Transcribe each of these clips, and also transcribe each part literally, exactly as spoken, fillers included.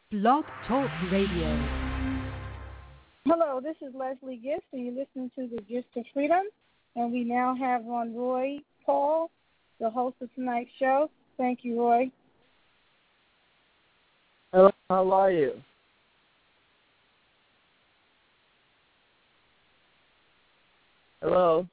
Blog Talk Radio. Hello, this is Leslie Gist, and you're listening to the Gist of Freedom. And we now have on Roy Paul, the host of tonight's show. Thank you, Roy. Hello, how are you? Hello?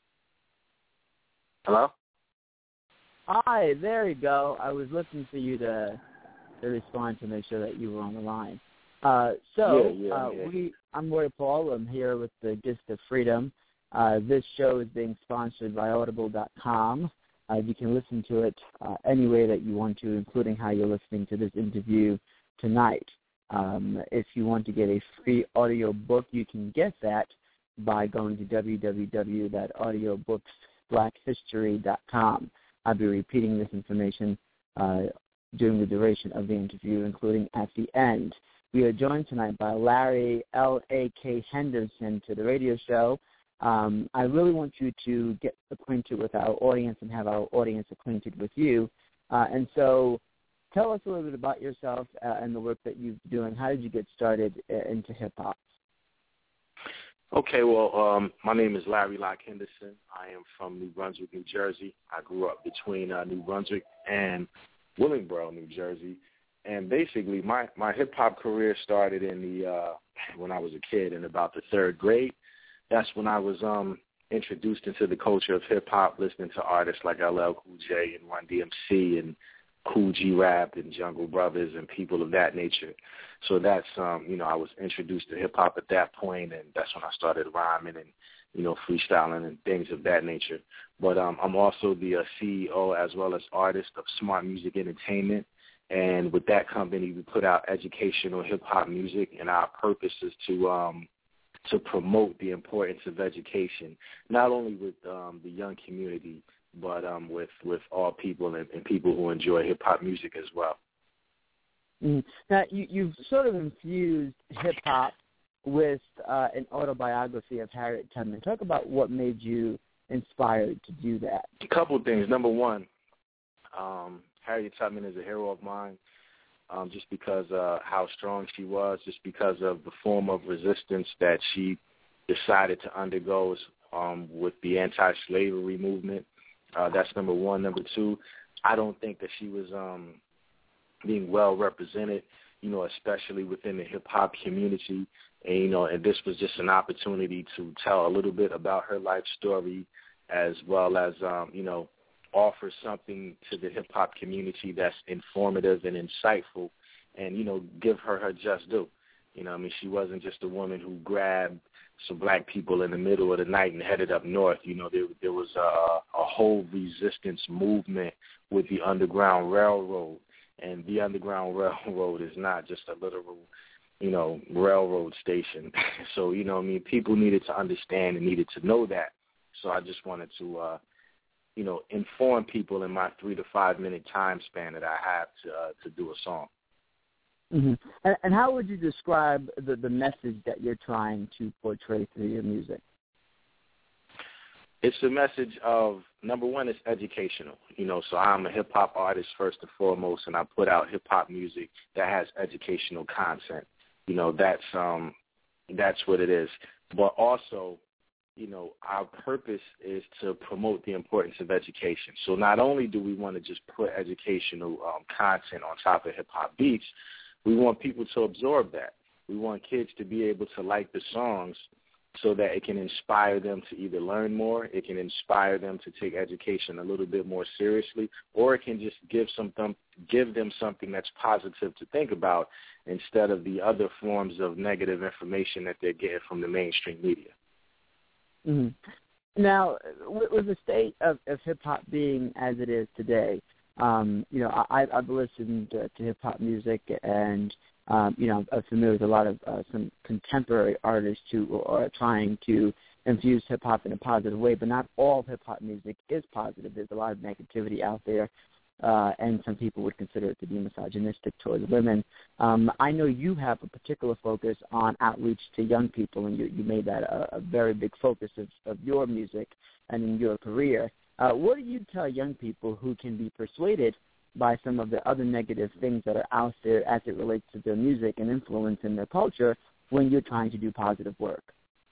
Hello? Hi, there you go. I was looking for you to, to respond to make sure that you were on the line. Uh, so, yeah, yeah, uh, yeah. we, I'm Roy Paul. I'm here with the Gist of Freedom. Uh, this show is being sponsored by Audible dot com. Uh, you can listen to it uh, any way that you want to, including how you're listening to this interview tonight. Um, if you want to get a free audio book, you can get that by going to w w w dot audiobooks black history dot com. I'll be repeating this information uh, during the duration of the interview, including at the end. We are joined tonight by Larry L A K Henderson to the radio show. Um, I really want you to get acquainted with our audience and have our audience acquainted with you. Uh, and so tell us a little bit about yourself uh, and the work that you've been doing. How did you get started uh, into hip-hop? Okay, well, um, my name is Larry Locke Henderson. I am from New Brunswick, New Jersey. I grew up between uh, New Brunswick and Willingboro, New Jersey. And basically, my, my hip-hop career started in the uh, when I was a kid in about the third grade. That's when I was um, introduced into the culture of hip-hop, listening to artists like L L Cool J and Run D M C and Cool G Rap and Jungle Brothers and people of that nature. So that's, um, you know, I was introduced to hip-hop at that point, and that's when I started rhyming and, you know, freestyling and things of that nature. But um, I'm also the uh, C E O as well as artist of Smart Music Entertainment. And with that company, we put out educational hip-hop music, and our purpose is to um, to promote the importance of education, not only with um, the young community, but um, with, with all people and, and people who enjoy hip-hop music as well. Mm. Now, you, you've sort of infused hip-hop with uh, an autobiography of Harriet Tubman. Talk about what made you inspired to do that. A couple of things. Number one, um, Harriet Tubman is a hero of mine, um, just because uh, how strong she was, just because of the form of resistance that she decided to undergo um, with the anti-slavery movement. Uh, that's number one. Number two, I don't think that she was um, being well represented, you know, especially within the hip-hop community. And, you know, and this was just an opportunity to tell a little bit about her life story, as well as, um, you know, offer something to the hip-hop community that's informative and insightful, and, you know, give her her just due. You know, I mean, she wasn't just a woman who grabbed some black people in the middle of the night and headed up north. You know, there, there was a, a whole resistance movement with the Underground Railroad, and the Underground Railroad is not just a literal, you know, railroad station. So, you know, I mean, people needed to understand and needed to know that. So I just wanted to, uh, you know, inform people in my three to five minute time span that I have to uh, to do a song. Mm-hmm. And, and how would you describe the, the message that you're trying to portray through your music? It's a message of, number one, it's educational. You know, so I'm a hip-hop artist first and foremost, and I put out hip-hop music that has educational content. You know, that's um, that's what it is. But also, you know, our purpose is to promote the importance of education. So not only do we want to just put educational um, content on top of hip-hop beats, we want people to absorb that. We want kids to be able to like the songs so that it can inspire them to either learn more, it can inspire them to take education a little bit more seriously, or it can just give some them, give them something that's positive to think about instead of the other forms of negative information that they're getting from the mainstream media. Mm-hmm. Now, with the state of, of hip-hop being as it is today, um, you know, I, I've listened to, to hip-hop music, and, um, you know, I'm familiar with a lot of uh, some contemporary artists who are trying to infuse hip-hop in a positive way, but not all hip-hop music is positive. There's a lot of negativity out there, uh, and some people would consider it to be misogynistic towards women. Um, I know you have a particular focus on outreach to young people, and you, you made that a, a very big focus of, of your music and in your career. Uh, what do you tell young people who can be persuaded by some of the other negative things that are out there as it relates to their music and influence in their culture when you're trying to do positive work?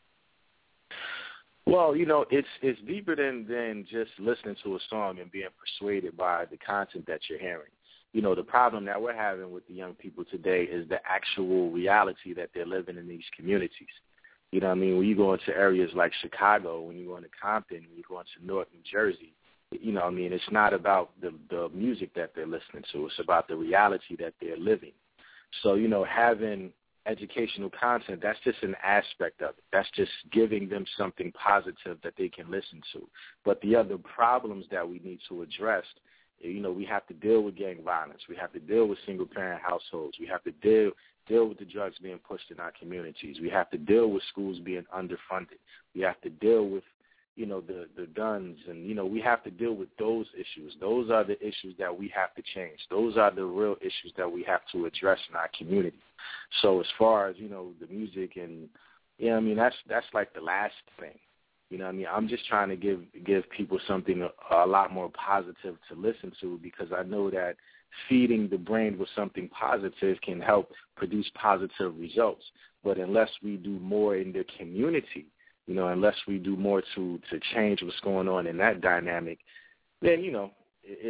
Well, you know, it's it's deeper than, than just listening to a song and being persuaded by the content that you're hearing. You know, the problem that we're having with the young people today is the actual reality that they're living in these communities. You know what I mean? When you go into areas like Chicago, when you go into Compton, when you go into North New Jersey, you know what I mean? It's not about the, the music that they're listening to. It's about the reality that they're living. So, you know, having educational content, that's just an aspect of it. That's just giving them something positive that they can listen to. But the other problems that we need to address, you know, we have to deal with gang violence. We have to deal with single-parent households. We have to deal deal with the drugs being pushed in our communities. We have to deal with schools being underfunded. We have to deal with, you know, the, the guns. And, you know, we have to deal with those issues. Those are the issues that we have to change. Those are the real issues that we have to address in our community. So as far as, you know, the music and, you know, I mean, that's that's like the last thing. You know what I mean? I'm just trying to give give people something a, a lot more positive to listen to, because I know that feeding the brain with something positive can help produce positive results. But unless we do more in the community, you know, unless we do more to, to change what's going on in that dynamic, then, you know, it's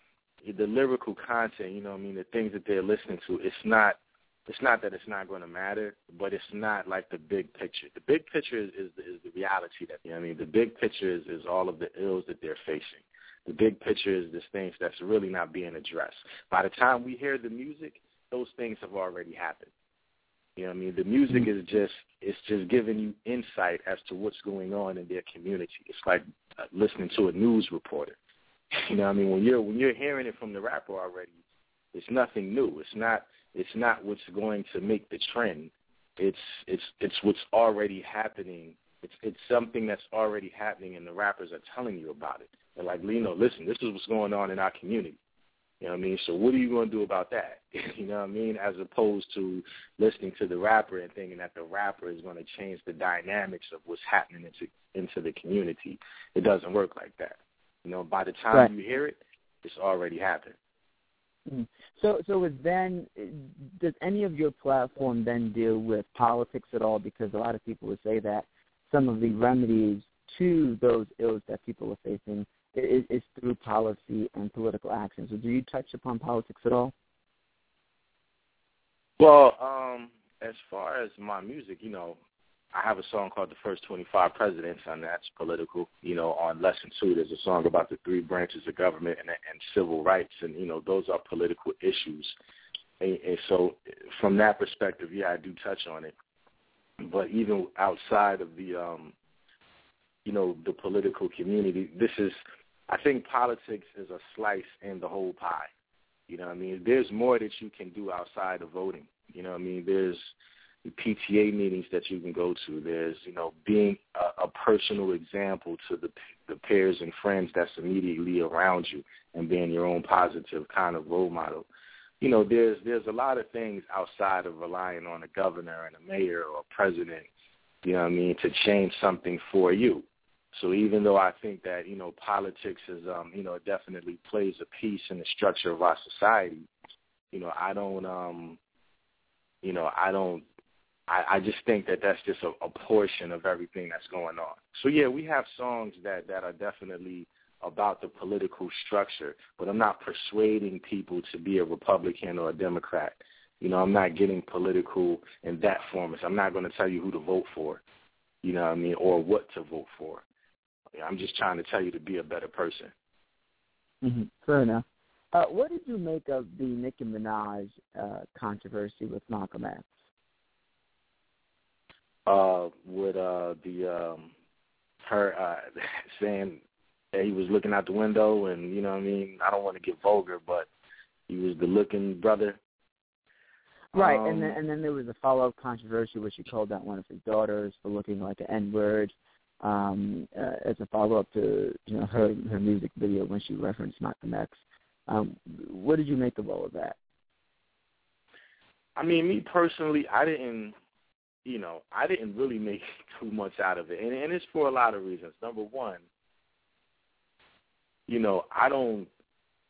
the lyrical content, you know what I mean, the things that they're listening to, it's not It's not that it's not going to matter, but it's not like the big picture. The big picture is, is, the, is the reality that, you know what I mean, the big picture is, is all of the ills that they're facing. The big picture is the things that's really not being addressed. By the time we hear the music, those things have already happened. You know what I mean? The music is just, it's just giving you insight as to what's going on in their community. It's like uh, listening to a news reporter. You know what I mean? When you're, when you're hearing it from the rapper already, it's nothing new. It's not, It's not what's going to make the trend. It's it's it's what's already happening. It's it's something that's already happening, and the rappers are telling you about it. They're like, Lino, listen, this is what's going on in our community. You know what I mean? So what are you going to do about that? You know what I mean? As opposed to listening to the rapper and thinking that the rapper is going to change the dynamics of what's happening into into the community. It doesn't work like that. You know, by the time right. you hear it, it's already happened. So, so is then, does any of your platform then deal with politics at all? Because a lot of people would say that some of the remedies to those ills that people are facing is, is through policy and political action. So do you touch upon politics at all? Well, um, as far as my music, you know, I have a song called The First twenty-five Presidents, and that's political. You know, on Lesson two, there's a song about the three branches of government and, and civil rights, and, you know, those are political issues. And, and so from that perspective, yeah, I do touch on it. But even outside of the, um, you know, the political community, this is, I think politics is a slice in the whole pie. You know what I mean? There's more that you can do outside of voting. You know what I mean? There's P T A meetings that you can go to. There's, you know, being a, a personal example to the the peers and friends that's immediately around you and being your own positive kind of role model. You know, there's there's a lot of things outside of relying on a governor and a mayor or a president, you know what I mean, to change something for you. So even though I think that, you know, politics is, um, you know, it definitely plays a piece in the structure of our society, you know, I don't, um, you know, I don't, I, I just think that that's just a, a portion of everything that's going on. So, yeah, we have songs that, that are definitely about the political structure, but I'm not persuading people to be a Republican or a Democrat. You know, I'm not getting political in that form. I'm not going to tell you who to vote for, you know what I mean, or what to vote for. I'm just trying to tell you to be a better person. Mm-hmm. Fair enough. Uh, what did you make of the Nicki Minaj uh, controversy with Malcolm X? Uh, with uh, the um, her uh, saying that he was looking out the window, and, you know what I mean, I don't want to get vulgar, but he was the looking brother. Right, um, and then and then there was a follow-up controversy where she called out one of his daughters for looking like an N-word um, uh, as a follow-up to, you know, her her music video when she referenced Malcolm X. Um, what did you make of all of that? I mean, me personally, I didn't. You know, I didn't really make too much out of it, and, and it's for a lot of reasons. Number one, you know, I don't,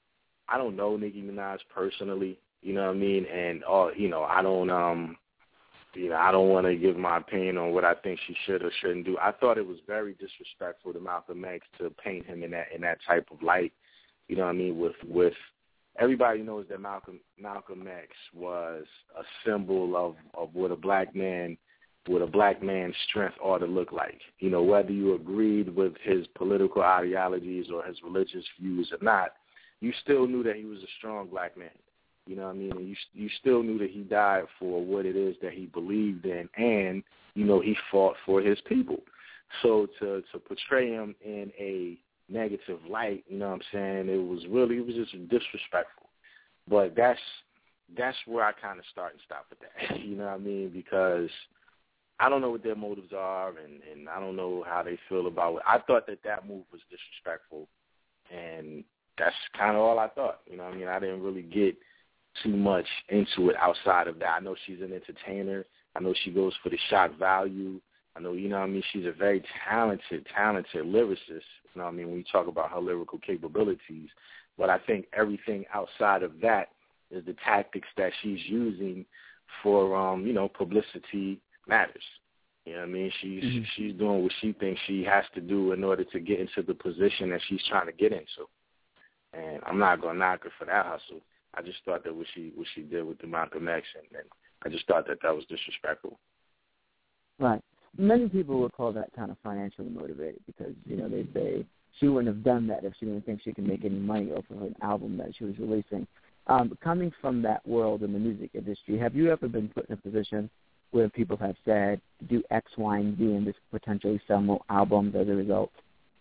I don't know Nicki Minaj personally, you know what I mean, and all you know, I don't um, you know, I don't want to give my opinion on what I think she should or shouldn't do. I thought it was very disrespectful to Malcolm X to paint him in that in that type of light, you know what I mean, with with. Everybody knows that Malcolm Malcolm X was a symbol of, of what a black man, what a black man's strength ought to look like. You know, whether you agreed with his political ideologies or his religious views or not, you still knew that he was a strong black man. You know what I mean? And you you still knew that he died for what it is that he believed in, and you know he fought for his people. So to to portray him in a negative light, you know what I'm saying? It was really, it was just disrespectful. But that's that's where I kind of start and stop with that, you know what I mean? Because I don't know what their motives are, and, and I don't know how they feel about it. I thought that that move was disrespectful, and that's kind of all I thought, you know what I mean? I didn't really get too much into it outside of that. I know she's an entertainer. I know she goes for the shock value. I know, you know what I mean, she's a very talented, talented lyricist, you know what I mean, when you talk about her lyrical capabilities. But I think everything outside of that is the tactics that she's using for, um, you know, publicity matters. You know what I mean? She's mm-hmm. she's doing what she thinks she has to do in order to get into the position that she's trying to get into. And I'm not going to knock her for that hustle. I just thought that what she what she did with the Malcolm X, and, and I just thought that that was disrespectful. Right. Many people would call that kind of financially motivated because, you know, they say she wouldn't have done that if she didn't think she could make any money off of an album that she was releasing. Um, coming from that world in the music industry, have you ever been put in a position where people have said, do X, Y, and Z, and this potentially sell more albums as a result?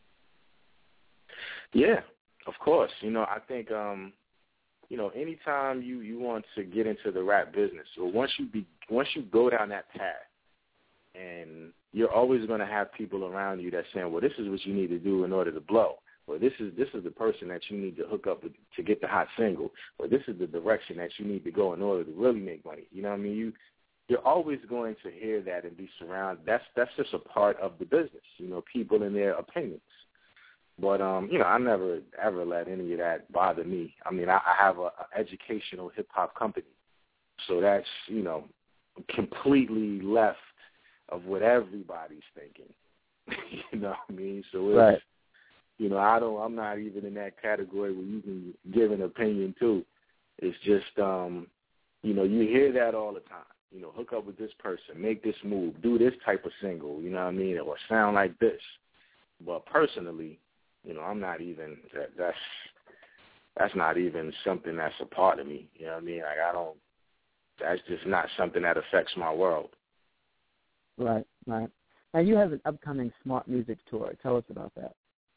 Yeah, of course. You know, I think, um, you know, anytime you, you want to get into the rap business, or once you be once you go down that path, and you're always going to have people around you that's saying, well, this is what you need to do in order to blow. Or this is this is the person that you need to hook up with to get the hot single. Or this is the direction that you need to go in order to really make money. You know what I mean? You, you're always going to hear that and be surrounded. That's that's just a part of the business, you know, people and their opinions. But, um, you know, I never ever let any of that bother me. I mean, I, I have an educational hip-hop company. So that's, you know, completely left of what everybody's thinking. You know what I mean? So it's, right. you know, I don't, I'm not even in that category where you can give an opinion too. It's just, um, you know, you hear that all the time. You know, hook up with this person, make this move, do this type of single, you know what I mean, or sound like this. But personally, you know, I'm not even, that, that's, that's not even something that's a part of me. You know what I mean? Like, I don't, that's just not something that affects my world. Right, right. And you have an upcoming Smart Music tour. Tell us about that.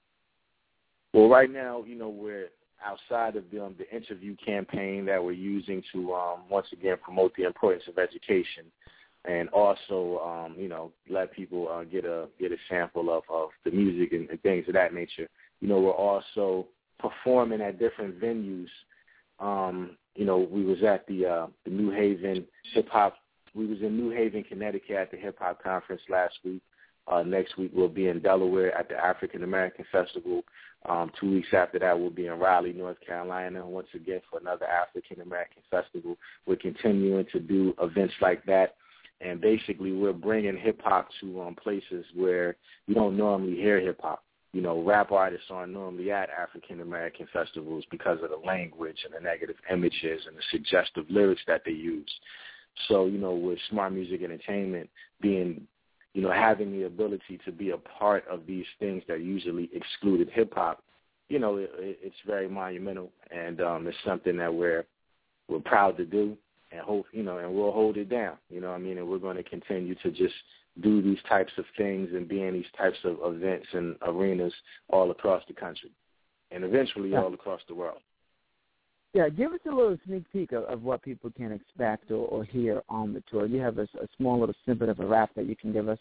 Well, right now, you know, we're outside of the, um, the interview campaign that we're using to, um, once again, promote the importance of education and also, um, you know, let people uh, get a get a sample of, of the music and, and things of that nature. You know, we're also performing at different venues. Um, you know, we was at the uh, the New Haven Hip Hop. We was in New Haven, Connecticut at the Hip Hop Conference last week. Uh, next week we'll be in Delaware at the African American Festival. Um, two weeks after that we'll be in Raleigh, North Carolina, once again for another African American Festival. We're continuing to do events like that, and basically we're bringing hip hop to um, places where you don't normally hear hip hop. You know, rap artists aren't normally at African American festivals because of the language and the negative images and the suggestive lyrics that they use. So, you know, with Smart Music Entertainment being, you know, having the ability to be a part of these things that usually excluded hip-hop, you know, it, it's very monumental, and um, it's something that we're we're proud to do, and hope, you know, and we'll hold it down, you know what I mean, and we're going to continue to just do these types of things and be in these types of events and arenas all across the country, and eventually yeah. all across the world. Yeah, give us a little sneak peek of, of what people can expect or, or hear on the tour. Do you have a, a small little snippet of a rap that you can give us?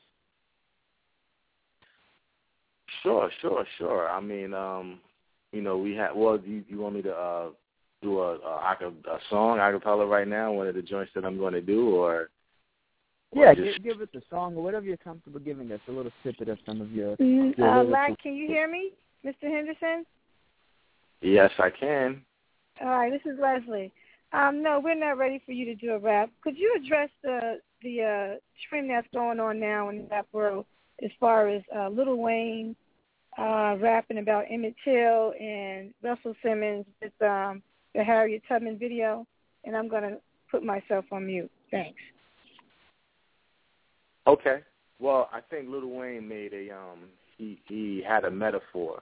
Sure, sure, sure. I mean, um, you know, we have. Well, do you, you want me to uh, do a, a, a song, acapella right now? One of the joints that I'm going to do, or? or yeah, just... give, give us a song or whatever you're comfortable giving us. A little snippet of some of your. Mm, your uh, Lack, can you hear me, Mister Henderson? Yes, I can. All right, this is Leslie. Um, no, we're not ready for you to do a rap. Could you address the the uh, trend that's going on now in the rap world as far as uh, Lil Wayne uh, rapping about Emmett Till and Russell Simmons with um, the Harriet Tubman video? And I'm going to put myself on mute. Thanks. Okay. Well, I think Lil Wayne made a um he he had a metaphor,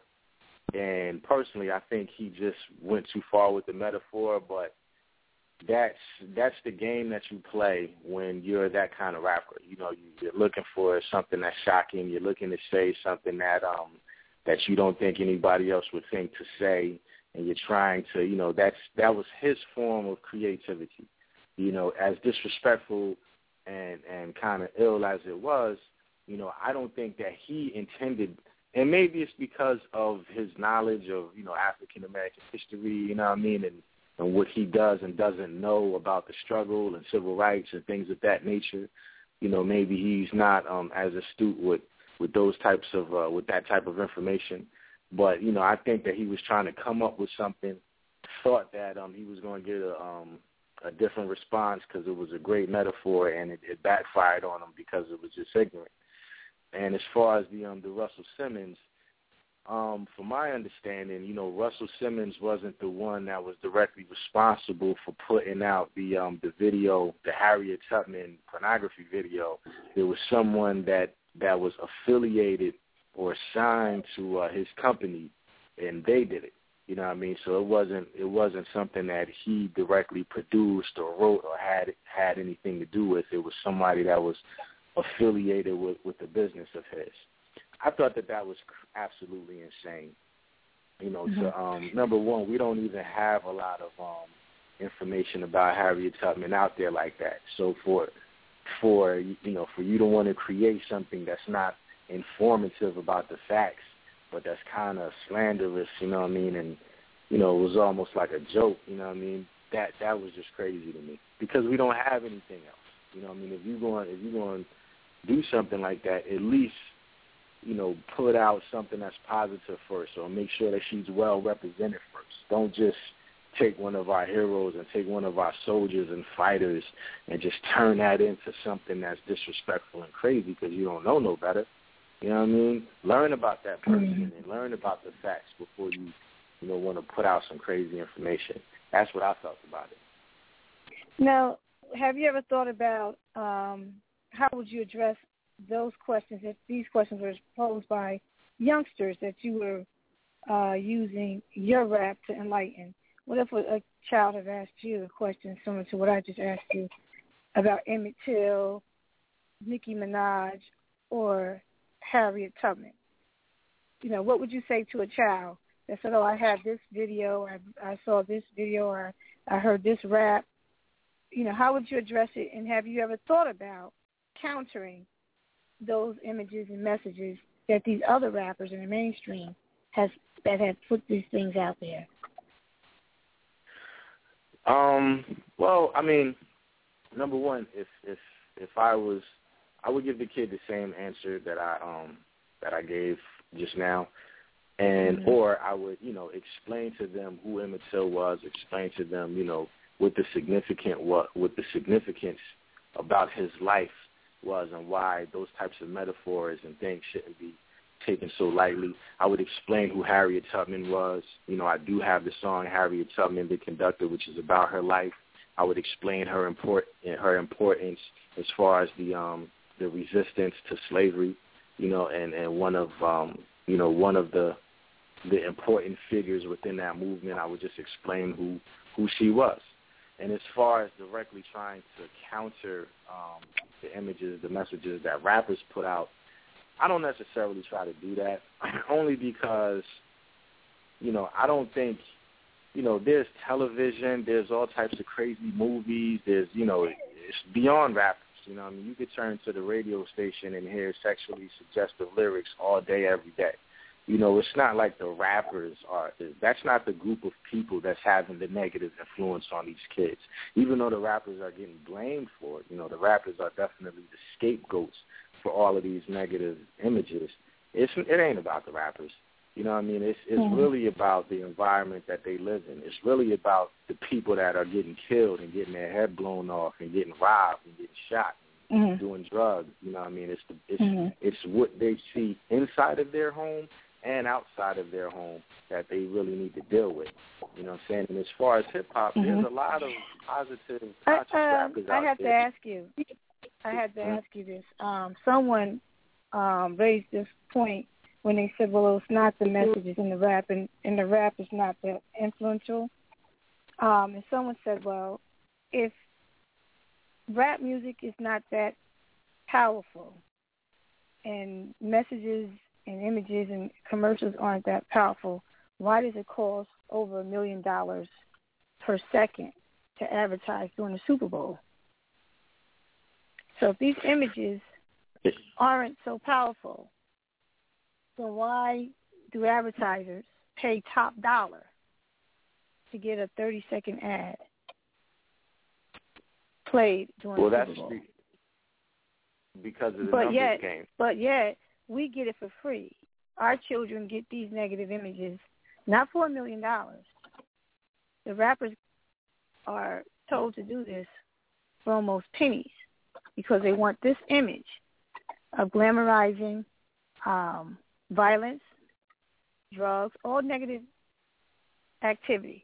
and personally, I think he just went too far with the metaphor. But that's that's the game that you play when you're that kind of rapper. You know, you're looking for something that's shocking. You're looking to say something that um that you don't think anybody else would think to say, and you're trying to, you know, that's that was his form of creativity. You know, as disrespectful and and kind of ill as it was, you know, I don't think that he intended, and maybe it's because of his knowledge of, you know, African American history, you know what I mean, and, and what he does and doesn't know about the struggle and civil rights and things of that nature. You know, maybe he's not um, as astute with, with those types of, uh, with that type of information. But, you know, I think that he was trying to come up with something, thought that um, he was going to get a, um, a different response because it was a great metaphor, and it, it backfired on him because it was just ignorant. And as far as the um, the Russell Simmons, um, from my understanding, you know, Russell Simmons wasn't the one that was directly responsible for putting out the um, the video, the Harriet Tubman pornography video. There was someone that, that was affiliated or signed to uh, his company, and they did it. You know what I mean? So it wasn't it wasn't something that he directly produced or wrote or had had anything to do with. It was somebody that was affiliated with, with the business of his. I thought that that was absolutely insane. You know, mm-hmm. to, um, number one, we don't even have a lot of um, information about Harriet Tubman out there like that. So for for you know for you to want to create something that's not informative about the facts, but that's kind of slanderous, you know what I mean, and, you know, it was almost like a joke, you know what I mean, that that was just crazy to me, because we don't have anything else, you know what I mean, if you're going, if you're going to do something like that, at least, you know, put out something that's positive first, or make sure that she's well represented first. Don't just take one of our heroes and take one of our soldiers and fighters and just turn that into something that's disrespectful and crazy because you don't know no better. You know what I mean? Learn about that person mm-hmm. and learn about the facts before you, you know, want to put out some crazy information. That's what I felt about it. Now, have you ever thought about um, how would you address those questions if these questions were posed by youngsters that you were uh, using your rap to enlighten? What if a child had asked you a question similar to what I just asked you about Emmett Till, Nicki Minaj, or Harriet Tubman? You know, what would you say to a child that said, oh, I have this video, I, I saw this video, or I heard this rap? You know, how would you address it, and have you ever thought about countering those images and messages that these other rappers in the mainstream has that have put these things out there? Um, well, I mean, number one, if if if I was I would give the kid the same answer that I um that I gave just now, and mm-hmm. or I would, you know, explain to them who Emmett Till was, explain to them, you know, what the significant what what the significance about his life was and why those types of metaphors and things shouldn't be taken so lightly. I would explain who Harriet Tubman was. You know, I do have the song Harriet Tubman, the Conductor, which is about her life. I would explain her import her importance as far as the um the resistance to slavery, you know, and, and one of um you know one of the the important figures within that movement. I would just explain who who she was. And as far as directly trying to counter um, the images, the messages that rappers put out, I don't necessarily try to do that, only because, you know, I don't think, you know, there's television, there's all types of crazy movies, there's, you know, it's beyond rappers, you know. I mean, you could turn to the radio station and hear sexually suggestive lyrics all day, every day. You know, it's not like the rappers are, that's not the group of people that's having the negative influence on these kids. Even though the rappers are getting blamed for it, you know, the rappers are definitely the scapegoats for all of these negative images. It's, it ain't about the rappers. You know what I mean? It's it's mm-hmm. really about the environment that they live in. It's really about the people that are getting killed and getting their head blown off and getting robbed and getting shot and mm-hmm. doing drugs. You know what I mean? It's the, it's mm-hmm. it's what they see inside of their home and outside of their home that they really need to deal with. You know what I'm saying? And as far as hip-hop, mm-hmm. there's a lot of positive, conscious I, uh, rappers I out have there. to ask you. I had to ask you this. Um, someone um, raised this point when they said, well, it's not the messages in the rap, and, and the rap is not that influential. Um, and someone said, well, if rap music is not that powerful and messages and images and commercials aren't that powerful, why does it cost over a million dollars per second to advertise during the Super Bowl? So if these images aren't so powerful, then why do advertisers pay top dollar to get a thirty-second ad played during well, the that's Super Bowl? Because of the but numbers yet, game. But yet, we get it for free. Our children get these negative images, not for a million dollars. The rappers are told to do this for almost pennies because they want this image of glamorizing um, violence, drugs, all negative activity.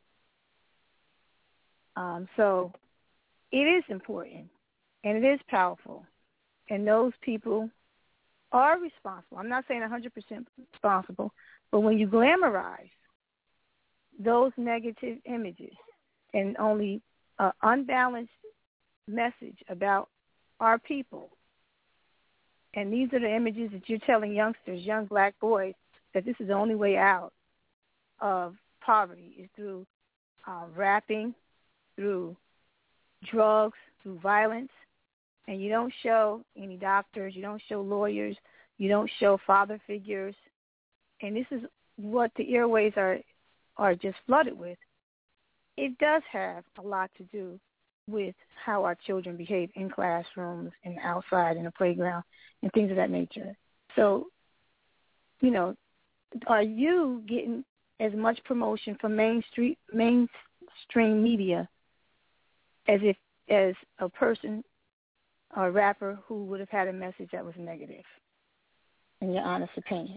Um, so it is important, and it is powerful, and those people are responsible. I'm not saying one hundred percent responsible, but when you glamorize those negative images and only an unbalanced message about our people, and these are the images that you're telling youngsters, young black boys, that this is the only way out of poverty is through uh, rapping, through drugs, through violence, and you don't show any doctors, you don't show lawyers, you don't show father figures, and this is what the airways are are just flooded with. It does have a lot to do with how our children behave in classrooms and outside in the playground and things of that nature. So, you know, are you getting as much promotion from mainstream mainstream media as if as a person or a rapper who would have had a message that was negative, in your honest opinion?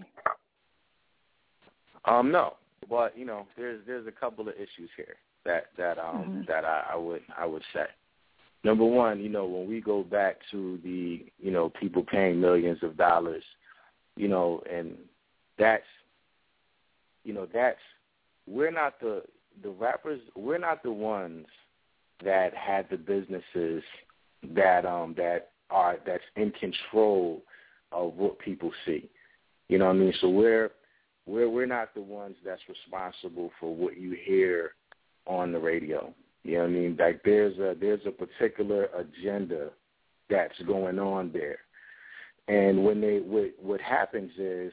Um, no, but you know, there's there's a couple of issues here that that um mm-hmm. that I, I would I would say. Number one, you know, when we go back to the you know people paying millions of dollars, you know, and that's you know that's we're not the the rappers we're not the ones that had the businesses that um that are that's in control of what people see. You know what I mean? So we're we're we're not the ones that's responsible for what you hear on the radio. You know what I mean? Like there's a there's a particular agenda that's going on there. And when they what what happens is,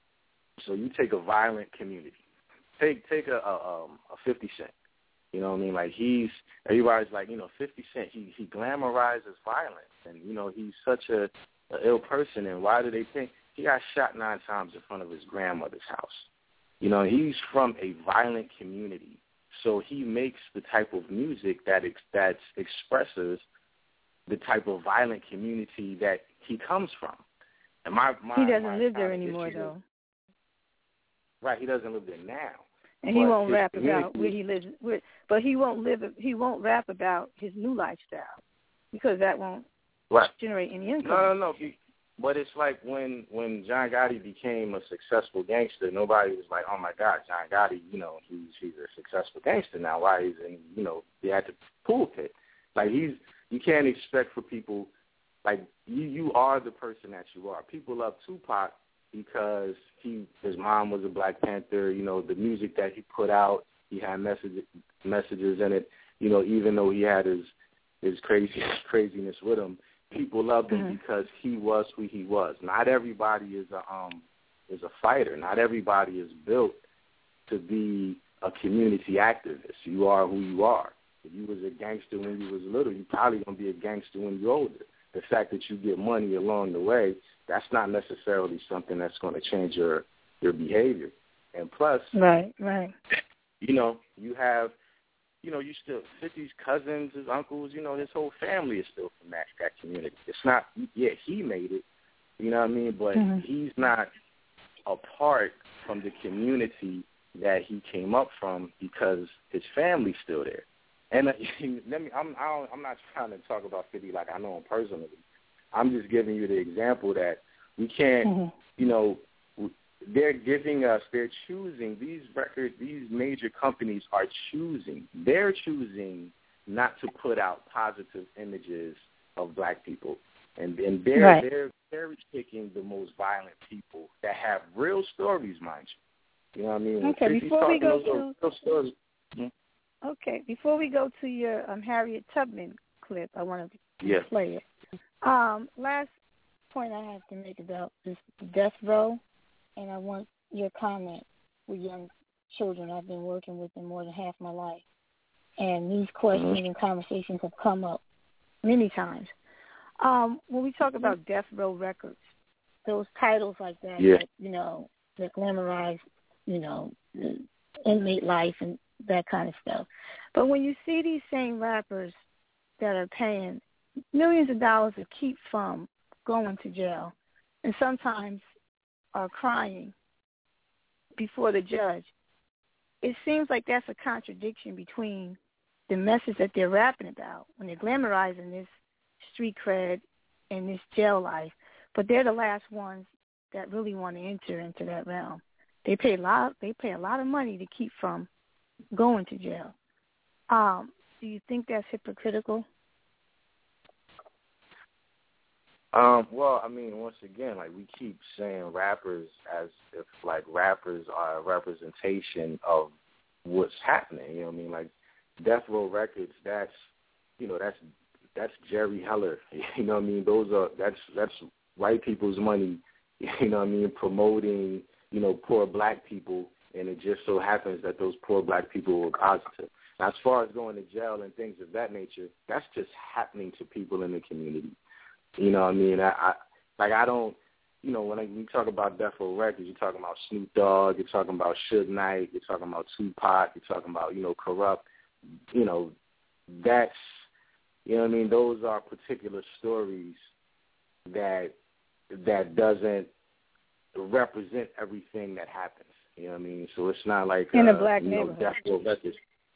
so you take a violent community. Take take a a, um, a fifty Cent. You know what I mean? Like he's everybody's like, you know, fifty Cent, he he glamorizes violence, and you know, he's such a, a ill person, and why do they think he got shot nine times in front of his grandmother's house? You know, he's from a violent community. So he makes the type of music that ex- that expresses the type of violent community that he comes from. And my, my he doesn't my live there anymore, though. Is, right, he doesn't live there now. And he but won't rap community, about where he lives. Where, but he won't live. He won't rap about his new lifestyle because that won't right. generate any income. No, no, no. But it's like when when John Gotti became a successful gangster, nobody was like, "Oh my God, John Gotti, you know, he's he's a successful gangster now. Why he's in, you know, they had to pulpit." Like he's, you can't expect for people, like you you are the person that you are. People love Tupac because he his mom was a Black Panther. You know, the music that he put out, he had messages messages in it. You know, even though he had his his crazy craziness with him. People loved him mm-hmm. because he was who he was. Not everybody is a um is a fighter. Not everybody is built to be a community activist. You are who you are. If you was a gangster when you was little, you probably gonna be a gangster when you're older. The fact that you get money along the way, that's not necessarily something that's going to change your your behavior. And plus, right, right. You know, you have, you know, you still fifty's cousins, his uncles, you know, his whole family is still from that that community. It's not, yeah, he made it, you know what I mean, but mm-hmm. he's not apart from the community that he came up from because his family's still there. And uh, let me, I'm, I don't, I'm not trying to talk about fifty like I know him personally. I'm just giving you the example that we can't, mm-hmm. you know, they're giving us, they're choosing, these records, these major companies are choosing, they're choosing not to put out positive images of black people. And, and they're, right. they're, they're picking the most violent people that have real stories, mind you. You know what I mean? Okay, before we go to... Real stories. Hmm? Okay, before we go to your um, Harriet Tubman clip, I want to yeah. play it. Um, last point I have to make about this death row, and I want your comment with young children. I've been working with them more than half my life, and these questions mm-hmm. and conversations have come up many times. Um, when we talk about death row records, those titles like that, yeah. that you know, that glamorize, you know, inmate life and that kind of stuff. But when you see these same rappers that are paying millions of dollars to keep from going to jail, and sometimes are crying before the judge, it seems like that's a contradiction between the message that they're rapping about when they're glamorizing this street cred and this jail life, but they're the last ones that really want to enter into that realm. They pay a lot. They pay a lot of money to keep from going to jail. Um, do you think that's hypocritical? Um, well, I mean, once again, like we keep saying rappers as if like rappers are a representation of what's happening. You know what I mean? Like Death Row Records, that's, you know, that's that's Jerry Heller. You know what I mean? Those are that's that's white people's money. You know what I mean? Promoting, you know, poor black people, and it just so happens that those poor black people were positive. Now, as far as going to jail and things of that nature, that's just happening to people in the community. You know what I mean? I, I like I don't, you know, when I, we talk about Death Row Records, you're talking about Snoop Dogg, you're talking about Suge Knight, you're talking about Tupac, you're talking about, you know, Corrupt. You know, that's, you know what I mean? Those are particular stories that that doesn't represent everything that happens. You know what I mean? So it's not like in uh, a black you know, neighborhood. Death Row Records.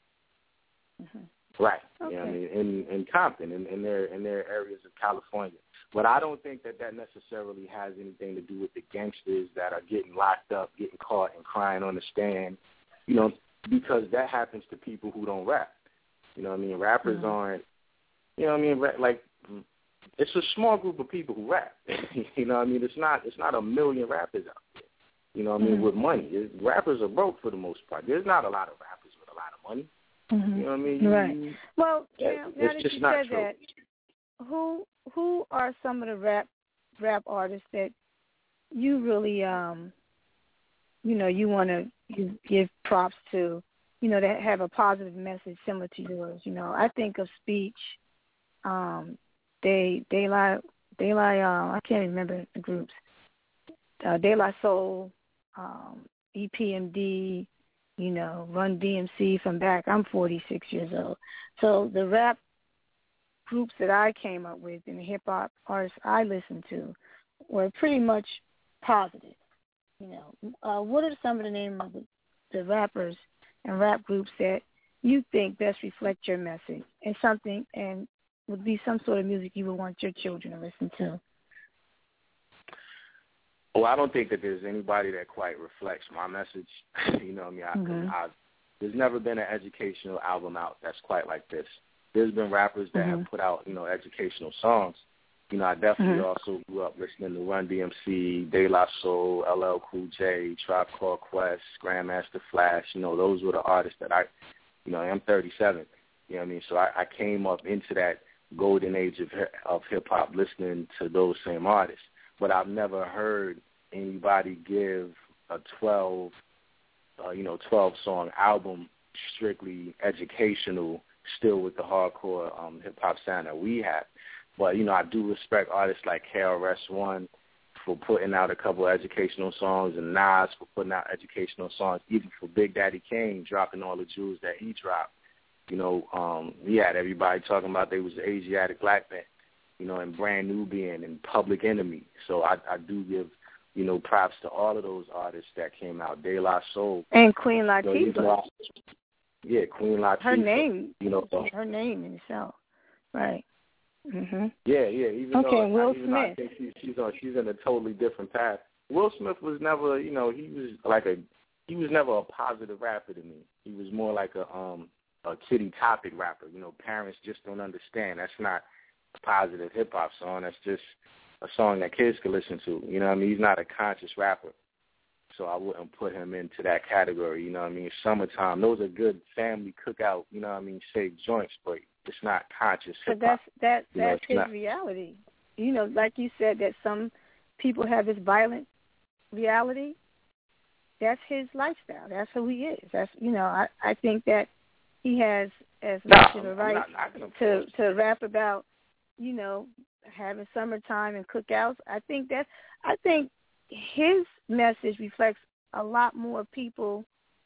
Mm-hmm. Right. Okay. You know what I mean? In, in Compton, in, in their in their areas of California. But I don't think that that necessarily has anything to do with the gangsters that are getting locked up, getting caught, and crying on the stand. You know, because that happens to people who don't rap. You know what I mean? Rappers mm-hmm. aren't. You know what I mean? Like, it's a small group of people who rap. You know what I mean? It's not. It's not a million rappers out there. You know what I mean? Mm-hmm. With money, it, rappers are broke for the most part. There's not a lot of rappers with a lot of money. Mm-hmm. You know what I mean? You, right. You, well, yeah, now, now that you said true. that, who who are some of the rap rap artists that you really um you know you want to give props to? You know, that have a positive message similar to yours. You know, I think of Speech. Um, they they lie they lie. Uh, I can't remember the groups. Uh, De La Soul, um, E P M D. You know, Run D M C from back. I'm forty-six years old. So the rap groups that I came up with and the hip hop artists I listened to were pretty much positive. You know, uh, what are some of the names of the, the rappers and rap groups that you think best reflect your message and something and would be some sort of music you would want your children to listen to? Well, I don't think that there's anybody that quite reflects my message. You know what I mean? I, mm-hmm. I, there's never been an educational album out that's quite like this. There's been rappers that mm-hmm. have put out, you know, educational songs. You know, I definitely mm-hmm. also grew up listening to Run D M C, De La Soul, L L Cool J, Tribe Called Quest, Grandmaster Flash. You know, those were the artists that I, you know, I'm thirty-seven. You know what I mean? So I, I came up into that golden age of of hip-hop listening to those same artists. But I've never heard anybody give a twelve, uh, you know, twelve-song album strictly educational, still with the hardcore um, hip-hop sound that we have. But, you know, I do respect artists like K R S One for putting out a couple of educational songs, and Nas for putting out educational songs, even for Big Daddy Kane dropping all the jewels that he dropped. You know, um, he had everybody talking about they was the Asiatic black man, you know, and Brand Nubian and Public Enemy. So I, I do give, you know, props to all of those artists that came out. De La Soul. And Queen Latifah. You know, yeah, Queen Latifah. Her name, you know, her name in itself. Right. Mhm. Yeah, yeah. Even okay, though, Will even Smith. Though I think she, she's on, she's in a totally different path. Will Smith was never, you know, he was like a, he was never a positive rapper to me. He was more like a, um, a kiddie topic rapper. You know, parents just don't understand. That's not a positive hip hop song. That's just a song that kids can listen to. You know what I mean? He's not a conscious rapper. So I wouldn't put him into that category, you know what I mean? Summertime, those are good family cookout, you know what I mean, safe joints, but it's not conscious hip-hop. But that's, that, you know, that's his not. reality. You know, like you said, that some people have this violent reality. That's his lifestyle. That's who he is. That's, you know, I, I think that he has as much no, of a right to, to rap about, you know, having summertime and cookouts. I think that's, I think his message reflects a lot more people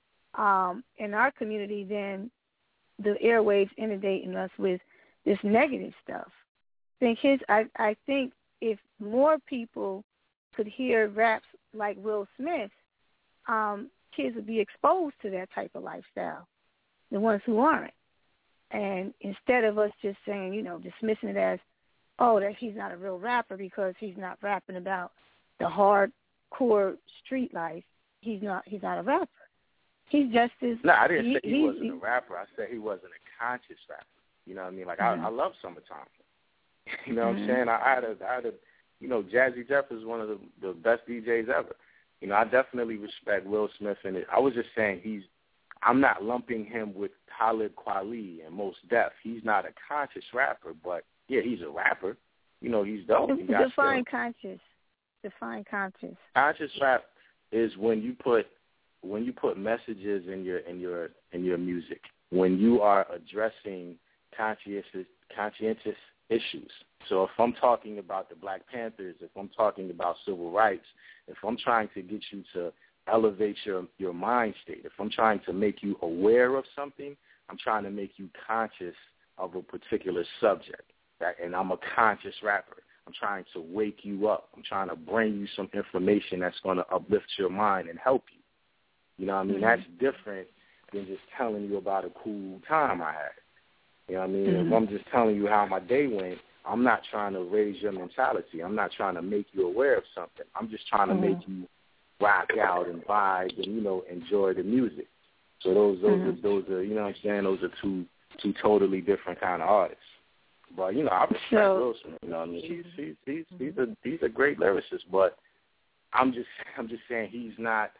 um, in our community than the airwaves inundating us with this negative stuff. I think his, I, I think if more people could hear raps like Will Smith, um, kids would be exposed to that type of lifestyle, the ones who aren't. And instead of us just saying, you know, dismissing it as, oh, that he's not a real rapper because he's not rapping about the hardcore street life, he's not he's not a rapper. He's just as... No, I didn't he, say he, he wasn't he, a rapper. I said he wasn't a conscious rapper. You know what I mean? Like, mm-hmm. I, I love Summertime. You know what mm-hmm. I'm saying? I, I, had a, I had a, you know, Jazzy Jeff is one of the, the best D Js ever. You know, I definitely respect Will Smith in it. I was just saying he's... I'm not lumping him with Talib Kweli and Mos Def. He's not a conscious rapper, but, yeah, he's a rapper. You know, he's dope. He got Define skill. conscious. Define conscious. Conscious rap is when you put when you put messages in your in your in your music. When you are addressing conscientious conscientious issues. So if I'm talking about the Black Panthers, if I'm talking about civil rights, if I'm trying to get you to elevate your your mind state, if I'm trying to make you aware of something, I'm trying to make you conscious of a particular subject. That, and I'm a conscious rapper. I'm trying to wake you up. I'm trying to bring you some information that's going to uplift your mind and help you. You know what I mean? Mm-hmm. That's different than just telling you about a cool time I had. You know what I mean? Mm-hmm. If I'm just telling you how my day went, I'm not trying to raise your mentality. I'm not trying to make you aware of something. I'm just trying to mm-hmm. make you rock out and vibe and, you know, enjoy the music. So those those mm-hmm. are those are you know what I'm saying, those are two two totally different kind of artists. But, you know, I respect so, Will Smith. You know what I mean? He's he's he's he's a he's a great lyricist, but I'm just I'm just saying he's not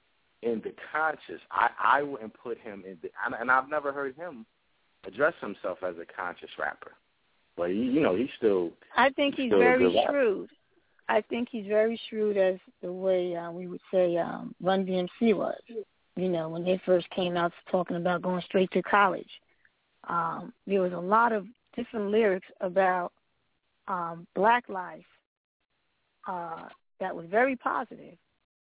in the conscious. I, I wouldn't put him in the and, and I've never heard him address himself as a conscious rapper. But he, you know, he's still I think he's, he's still very shrewd. I think he's very shrewd, as the way uh, we would say um, Run D M C was. You know, when they first came out talking about going straight to college, um, there was a lot of different lyrics about um, black life uh, that was very positive.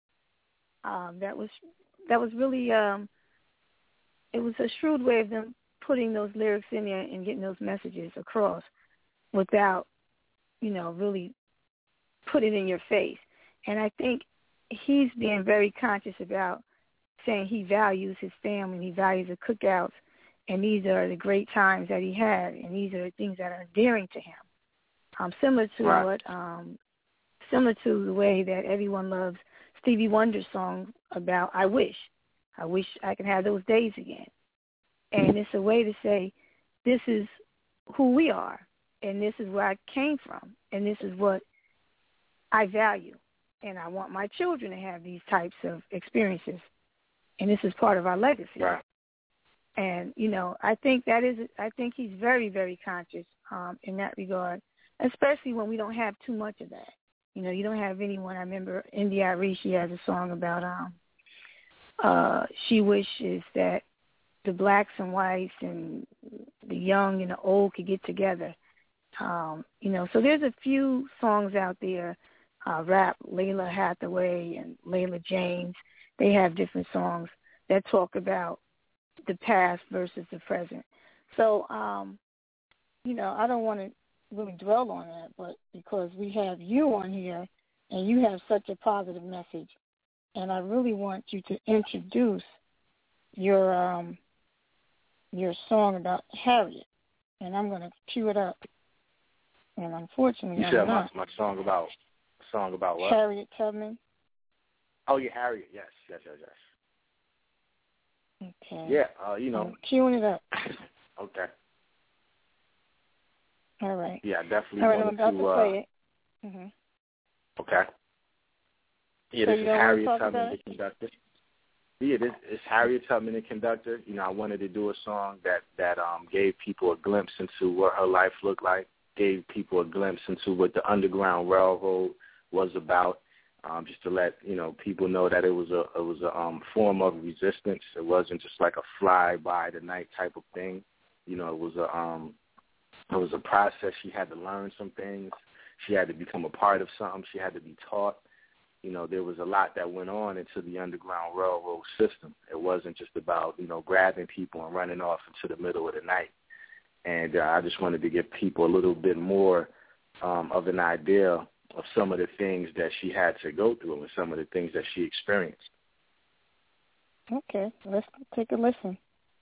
Um, that was that was really um, it was a shrewd way of them putting those lyrics in there and getting those messages across without, you know, really put it in your face. And I think he's being very conscious about saying he values his family, he values the cookouts, and these are the great times that he had, and these are the things that are endearing to him. Um, similar to right. what, um, similar to the way that everyone loves Stevie Wonder's song about "I wish, I wish I could have those days again," and it's a way to say, this is who we are, and this is where I came from, and this is what I value, and I want my children to have these types of experiences, and this is part of our legacy. Right. And, you know, I think that is, I think he's very, very conscious um, in that regard, especially when we don't have too much of that. You know, you don't have anyone. I remember India.Arie, she has a song about um, uh, she wishes that the blacks and whites and the young and the old could get together. Um, you know, so there's a few songs out there uh, rap, Layla Hathaway and Layla James. They have different songs that talk about the past versus the present. So, um, you know, I don't want to really dwell on that, but because we have you on here and you have such a positive message, and I really want you to introduce your um, your song about Harriet, and I'm going to cue it up. And unfortunately, you I'm said not. My, my song about song about what? Harriet Tubman. Oh yeah, Harriet. Yes, yes, yes, yes. Okay. Yeah, uh, you know. I'm queuing it up. Okay. All right. Yeah, I definitely All right, wanted I'm about to. to uh, play it. Mm-hmm. Okay. Yeah, So this you is don't Harriet want to talk Tubman, about the it? conductor. Yeah, this is Harriet Tubman, the conductor. You know, I wanted to do a song that that um gave people a glimpse into what her life looked like, gave people a glimpse into what the Underground Railroad was about. Um, just to let you know people know that it was a it was a um, form of resistance. It wasn't just like a fly by the night type of thing. You know, it was a um, it was a process. She had to learn some things. She had to become a part of something. She had to be taught. You know, there was a lot that went on into the Underground Railroad system. It wasn't just about you know grabbing people and running off into the middle of the night. And uh, I just wanted to give people a little bit more um, of an idea of some of the things that she had to go through and some of the things that she experienced. Okay, let's take a listen.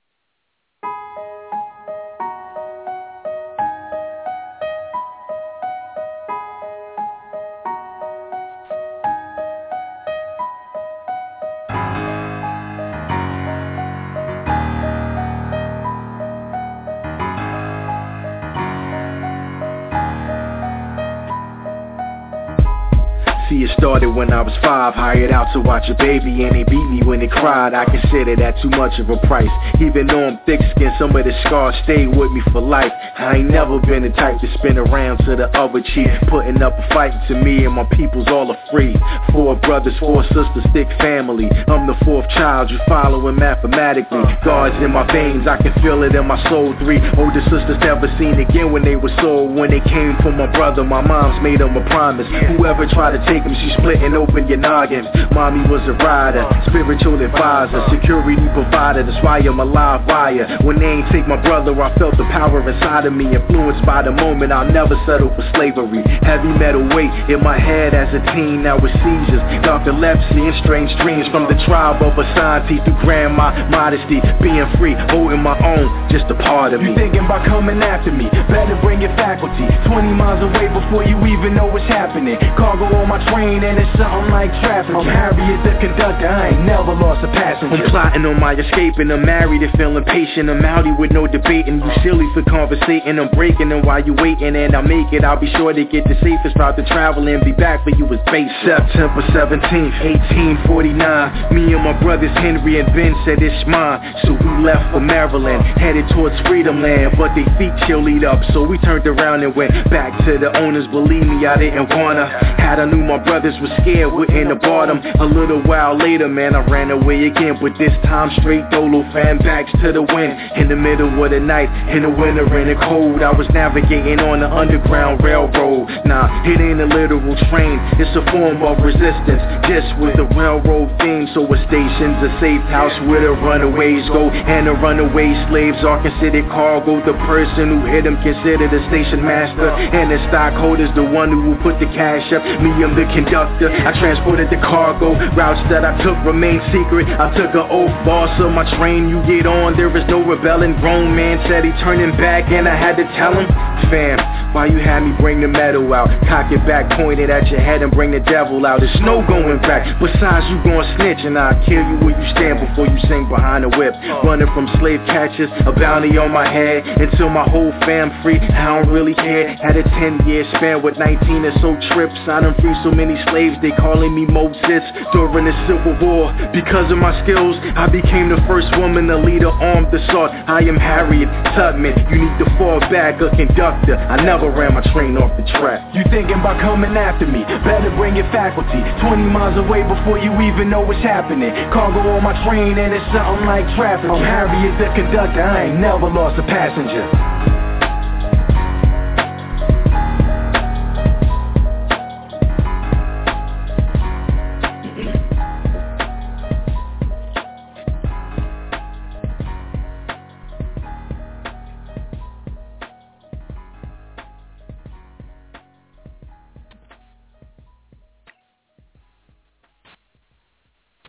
See, it started when I was five, hired out to watch a baby, and they beat me when it cried. I consider that too much of a price. Even though I'm thick-skinned, some of the scars stayed with me for life. I ain't never been the type to spin around to the other cheek, putting up a fight to me and my people's all are free. Four brothers, four sisters, thick family. I'm the fourth child, you following mathematically. God's in my veins, I can feel it in my soul. Three older sisters never seen again when they were sold. When they came for my brother, my mom's made them a promise. Whoever tried to take him, she splitting open your noggins. Mommy was a rider, spiritual advisor, security provider. That's why I'm a live wire. When they ain't take my brother, I felt the power inside of me. Influenced by the moment, I'll never settle for slavery. Heavy metal weight in my head as a teen, now with seizures, narcolepsy and strange dreams. From the tribe of Asante through grandma, modesty, being free, holding my own, just a part of me. You thinking about coming after me? Better bring your faculty. Twenty miles away before you even know what's happening. Cargo on my train and it's something like traffic. I'm Harriet the conductor, I ain't never lost a passenger. I'm plotting on my escape and I'm married and feeling patient. I'm outy with no debating. You silly for conversating. I'm breaking and while you waiting and I make it, I'll be sure to get the safest route to travel and be back for you as base. September seventeenth, eighteen forty-nine. Me and my brothers Henry and Ben said it's mine. So we left for Maryland, headed towards Freedom Land. But they feet chillied up, so we turned around and went back to the owners. Believe me, I didn't wanna. Had I knew my brothers were scared, wouldn't have bought them. A little while later, man, I ran away again. But this time straight dolo, fan backs to the wind. In the middle of the night, in the winter, in the cold, I was navigating on the Underground Railroad. Nah, it ain't a literal train, it's a form of resistance, just with the railroad theme. So a station's a safe house where the runaways go, and the runaway slaves are considered cargo. The person who hit them considered a station master, and the stockholder's the one who will put the cash up. Me, I'm the conductor, I transported the cargo. Routes that I took remain secret. I took an oath, boss of my train, you get on, there is no rebelling. Grown man said he turning back and I had to tell him, fam, why you had me bring the metal out? Cock it back, point it at your head and bring the devil out. There's no going back, besides you gon' snitch and I'll kill you where you stand before you sing behind the whip. Running from slave catchers, a bounty on my head, until my whole fam free, I don't really care. Had a ten year span with nineteen or so trips. I done free so many slaves, they calling me Moses. During the Civil War, because of my skills, I became the first woman to lead an armed assault. I am Harriet Tubman, you need to fall back, a conductor. I never ran my train off the track. You thinking about coming after me? Better bring your faculty. Twenty miles away before you even know what's happening. Cargo on my train and it's something like traffic. I'm Harriet the conductor, I ain't never lost a passenger.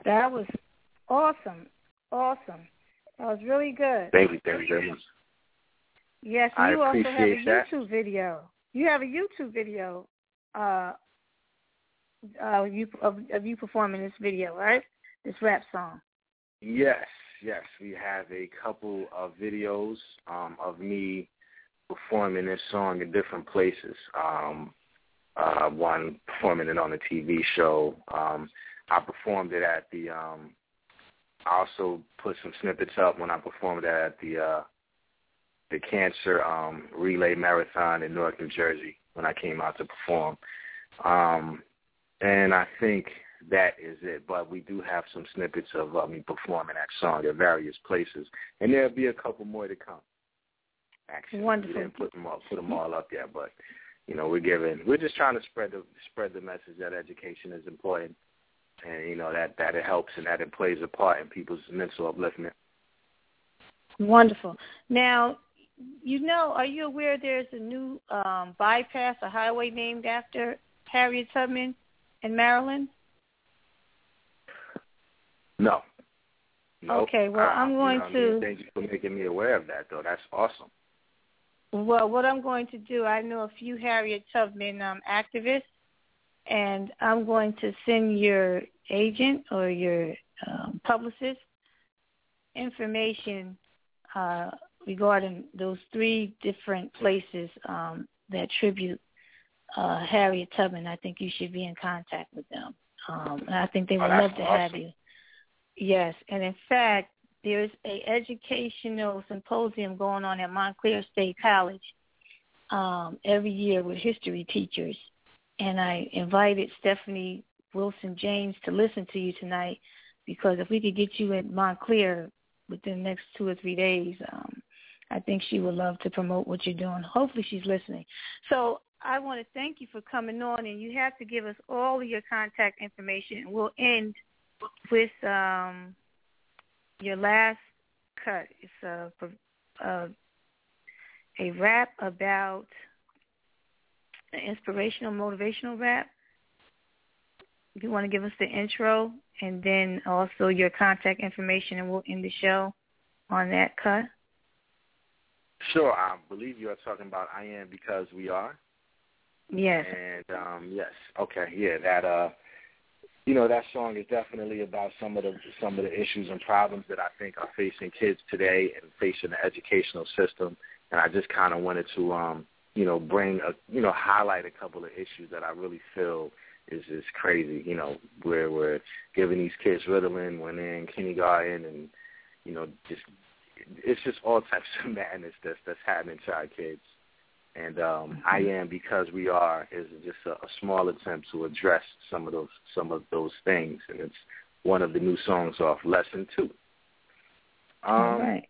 That was awesome. Awesome. That was really good. Thank you. Thank you very much. Yes, and I you also have a that. YouTube video. You have a YouTube video uh, uh, you, of, of you performing this video, right? This rap song. Yes, yes. We have a couple of videos um, of me performing this song in different places. Um, uh, one performing it on a T V show. Um, I performed it at the. Um, I also put some snippets up when I performed it at the uh, the Cancer um, Relay Marathon in Newark, New Jersey, when I came out to perform. Um, and I think that is it. But we do have some snippets of uh, me performing that song at various places, and there'll be a couple more to come. Actually, wonderful. We didn't put them all put them all up yet, but you know, we're giving. We're just trying to spread the spread the message that education is important, and you know that that it helps and that it plays a part in people's mental upliftment. Wonderful. Now, you know, are you aware there's a new um, bypass, a highway named after Harriet Tubman in Maryland? No. Nope. Okay, well, uh, I'm going you know, to... Thank you for making me aware of that, though. That's awesome. Well, what I'm going to do, I know a few Harriet Tubman um, activists, and I'm going to send your agent or your um, publicist information uh, regarding those three different places um, that tribute uh, Harriet Tubman. I think you should be in contact with them. Um, and I think they would oh, love to awesome. have you. Yes, and in fact, there's a educational symposium going on at Montclair State College um, every year with history teachers. And I invited Stephanie Wilson James to listen to you tonight, because if we could get you at Montclair within the next two or three days, um, I think she would love to promote what you're doing. Hopefully she's listening. So I want to thank you for coming on, and you have to give us all of your contact information, and we'll end with um, your last cut. It's a, a, a rap about an inspirational, motivational rap. If you want to give us the intro and then also your contact information, and we'll end the show on that cut. Sure. I believe you are talking about I Am Because We Are. Yes. And, um, yes. Okay, yeah, that, uh, you know, that song is definitely about some of the some of the issues and problems that I think are facing kids today and facing the educational system. And I just kind of wanted to, um, you know, bring a, you know, highlight a couple of issues that I really feel is is crazy. You know, where we're giving these kids Ritalin when they're in kindergarten, and you know, just it's just all types of madness that's that's happening to our kids. And um, mm-hmm. I Am Because We Are is just a, a small attempt to address some of those some of those things, and it's one of the new songs off Lesson Two. Um, All right.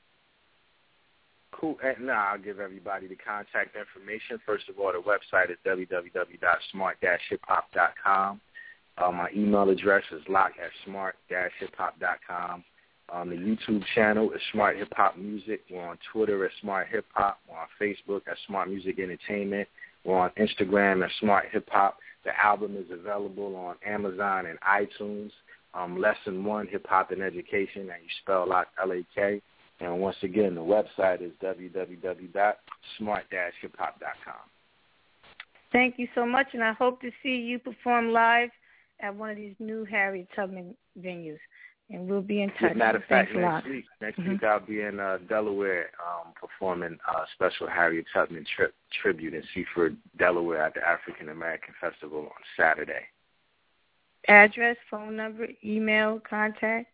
Cool. And now I'll give everybody the contact information. First of all, the website is w w w dot smart dash hip hop dot com. Uh, my email address is lock at smart dash hip hop dot com. Um, the YouTube channel is Smart Hip Hop Music. We're on Twitter at Smart Hip Hop. We're on Facebook at Smart Music Entertainment. We're on Instagram at Smart Hip Hop. The album is available on Amazon and iTunes. Um, Lesson One, Hip Hop and Education, and you spell Lock L A K. And once again, the website is w w w dot smart dash hip hop dot com. Thank you so much, and I hope to see you perform live at one of these new Harriet Tubman venues. And we'll be in touch. As a matter of fact, Thanks next week, next mm-hmm. week I'll be in uh, Delaware um, performing a special Harriet Tubman tri- tribute in Seaford, Delaware at the African American Festival on Saturday. Address, phone number, email, contact?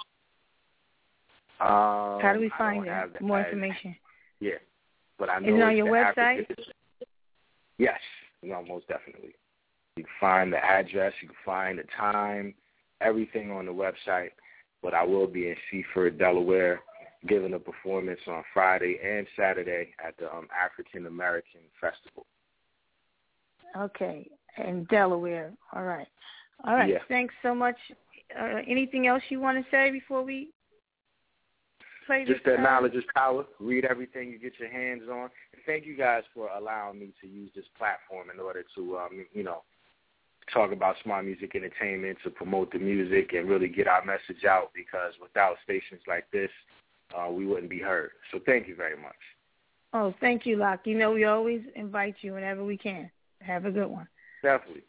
Um, How do we find it? More ad- information. Yeah. But I know Is it on it's your the website? African- yes, no, most definitely. You can find the address, you can find the time, everything on the website. But I will be in Seaford, Delaware, giving a performance on Friday and Saturday at the um, African American Festival. Okay, in Delaware. All right. All right. Yeah. Thanks so much. Uh, anything else you want to say before we play this? Just that uh, knowledge is power. Read everything you get your hands on. And thank you guys for allowing me to use this platform in order to, um, you know, talk about Smart Music Entertainment, to promote the music and really get our message out, because without stations like this, uh, we wouldn't be heard. So thank you very much. Oh, thank you, Locke. You know, we always invite you whenever we can. Have a good one. Definitely.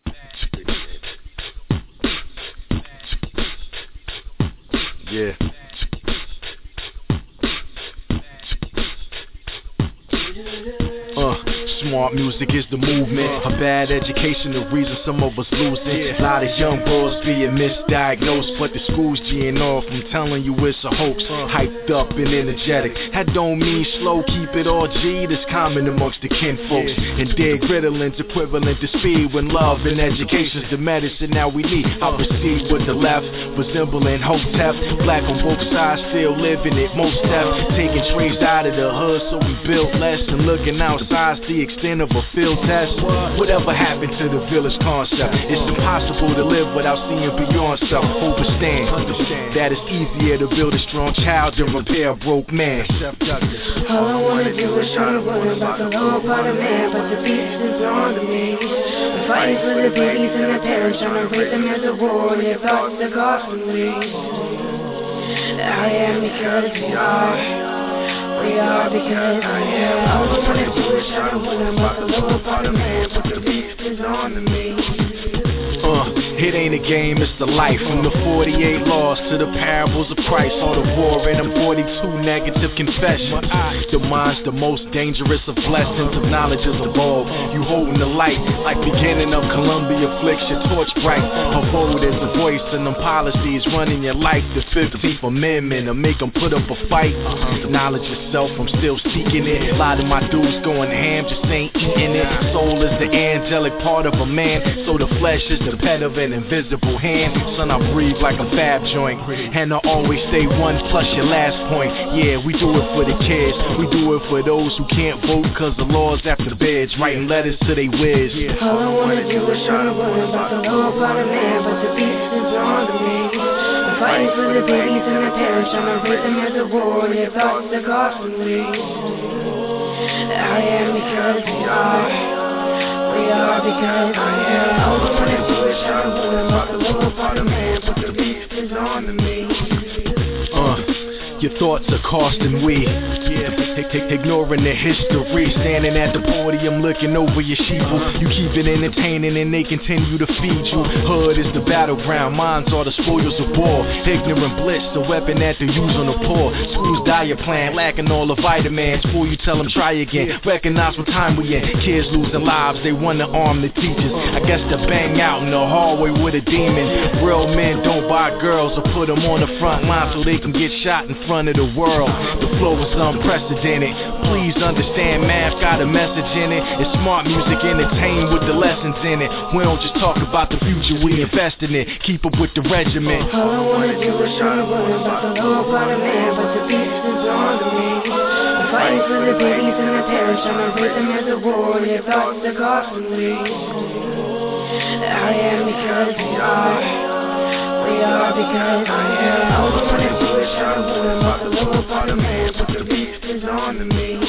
Yeah. Uh, smart music is the movement. A bad education, the reason some of us losing. A lot of young boys being misdiagnosed, but the school's G'ing off. I'm telling you it's a hoax. Hyped up and energetic. That don't mean slow, keep it all G. That's common amongst the kinfolks. And dead Ritalins equivalent to speed, when love and education's the medicine now we need. I proceed with the left, resembling Hotep. Black on both sides, still living it. Most steps taking trays out of the hood, so we built less and looking outside's the extent of a field test. Whatever happened to the village concept? It's impossible to live without seeing beyond self. Overstand that it's easier to build a strong child than repair a broke man. All I wanna do is try to worry about the lower part of man, but the beast is on to me. I'm fighting for the babies and their parents, trying to raise them as a war, and their thoughts are costly. I am because we are. We are because I am. All I wanna do is try to win about the lower part of man, but the beast is on to me. Uh, it ain't a game, it's the life. From the forty-eight laws to the parables of Christ, all the war and them forty-two negative confessions. The mind's the most dangerous of blessings, of knowledge is evolved. You holding the light, like beginning of Columbia flicks your torch bright. Her vote is a voice and them policies running your life. The fifteenth Amendment to make them put up a fight. Knowledge itself, I'm still seeking it. A lot of my dudes going ham, just ain't eating it. Soul is the angelic part of a man, so the flesh is the pet of an invisible hand. Son, I breathe like a fab joint, and I always stay one plus your last point. Yeah, we do it for the kids, we do it for those who can't vote cause the laws after beds, writing letters to they whiz. All I wanna do is try to worry about the lower part of man, but the beast is on to me. I'm fighting for the babies and their parents, trying to raise them as a war, and their thoughts are costly. I am because we are. We are because I am. All I wanna do is try to win about the lower part of man, but the beast is on to me. Uh, your thoughts are costing we. Yeah. Ignoring the history, standing at the podium looking over your sheeple. You keep it entertaining and they continue to feed you. Hood is the battleground, minds are the spoils of war. Ignorant bliss, the weapon that they use on the poor. School's diet plan, lacking all the vitamins. Before you tell them try again, recognize what time we in. Kids losing lives, they wanna arm the teachers. I guess to bang out in the hallway with a demon. Real men don't buy girls or put them on the front line so they can get shot in front of the world. The flow is unprecedented. Please understand, math got a message in it. It's smart music entertained with the lessons in it. We don't just talk about the future, we invest in it. Keep up with the regiment. All I wanna do is try to worry about the lower part of man, but the beast is on to me. I'm fighting for the babies and their parents, trying to raise them as a war, and their thoughts are costly. I am because we are. We are because I am. All I wanna do is try to win about the lower part of man, but the beast is on to me.